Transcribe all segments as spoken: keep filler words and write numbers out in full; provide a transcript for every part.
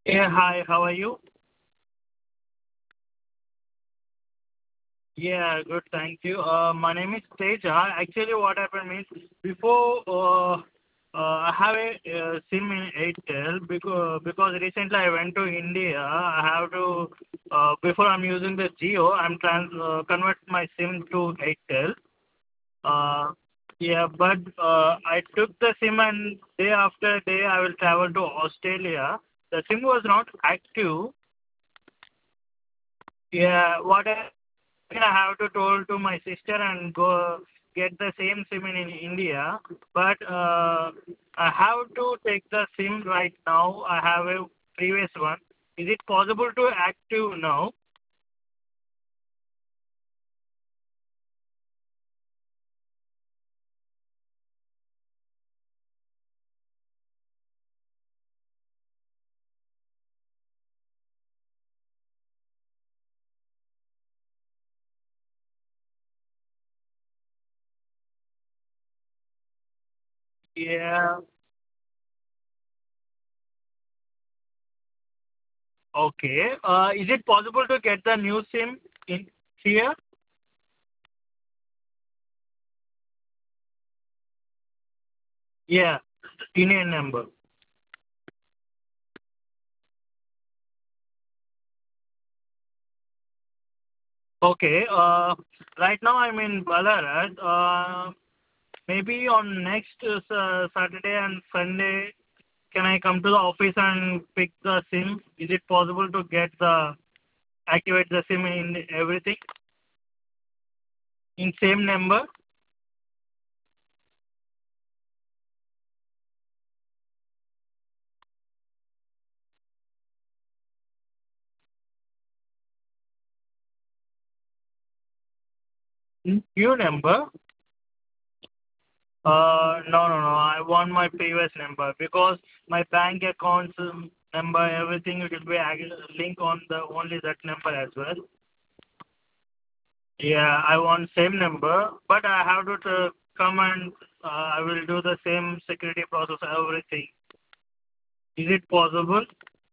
Yeah, hi, how are you? Yeah, good, thank you. Uh, my name is Teja. Actually, what happened means before uh, uh, I have a uh, SIM in Airtel because because recently I went to India. I have to uh, before I'm using the Geo, I'm trans uh, convert my SIM to Airtel. Uh, yeah, but uh, I took the SIM and day after day I will travel to Australia. The SIM was not active. Yeah, what I I have to told to my sister and go get the same SIM in India, but uh, I have to take the SIM right now. I have a previous one. Is it possible to active now? Yeah. Okay. Uh, is it possible to get the new SIM in here? Yeah, Indian number. Okay. Uh, right now I'm in Ballarat. Uh, maybe on next uh, Sa- Saturday and Sunday, can I come to the office and pick the SIM? Is it possible to get the activate the SIM in everything in same number? New number? Uh, no, no, no. I want my previous number because my bank accounts um, number, everything it will be ag- link on the only that number as well. Yeah, I want same number, but I have to uh, come and uh, I will do the same security process, everything. Is it possible?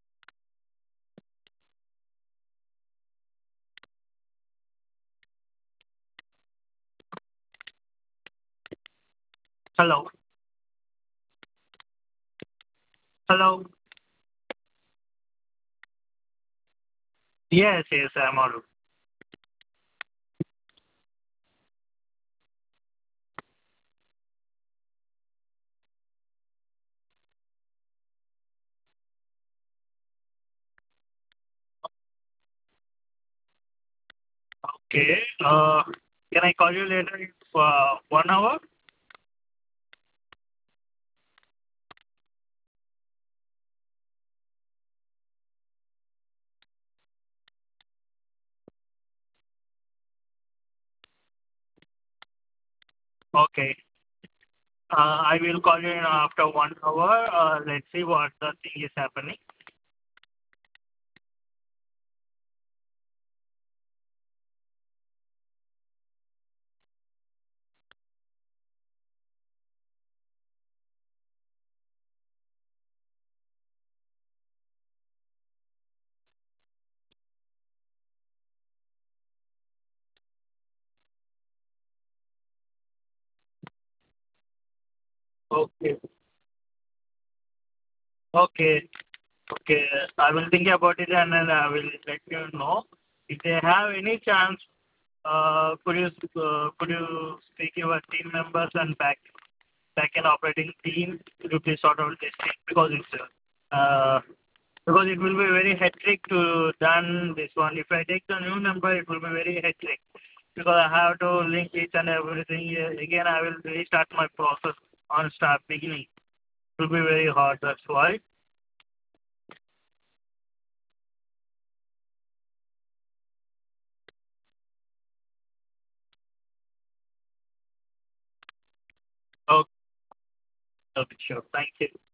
Hello, hello. Yes, yes, I'm on. Okay. Uh, can I call you later in uh, one hour? Okay. Uh, I will call you in after one hour. Uh, let's see what the thing is happening. Okay. Okay. Okay. I will think about it and then I will let you know. If they have any chance, uh, could you uh, could you speak your team members and back back end operating team to please sort out this thing because it's uh, because it will be very hectic to done this one. If I take the new number, it will be very hectic because I have to link each and everything. Uh, Again, I will restart my process on start beginning. It will be very hard. That's why. Okay, okay, sure. Thank you.